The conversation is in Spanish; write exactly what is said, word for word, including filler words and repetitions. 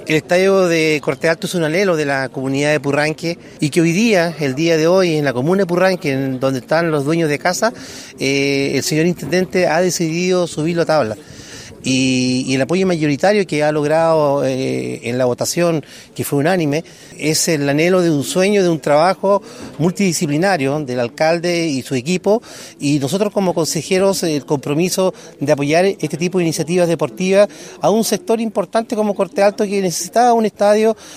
El estadio de Corte Alto es un anhelo de la comunidad de Purranque y que hoy día, el día de hoy, en la comuna de Purranque, en donde están los dueños de casa, eh, el señor intendente ha decidido subirlo a tabla. Y, y el apoyo mayoritario que ha logrado eh, en la votación, que fue unánime, es el anhelo de un sueño, de un trabajo multidisciplinario del alcalde y su equipo, y nosotros como consejeros el compromiso de apoyar este tipo de iniciativas deportivas a un sector importante como Corte Alto, que necesitaba un estadio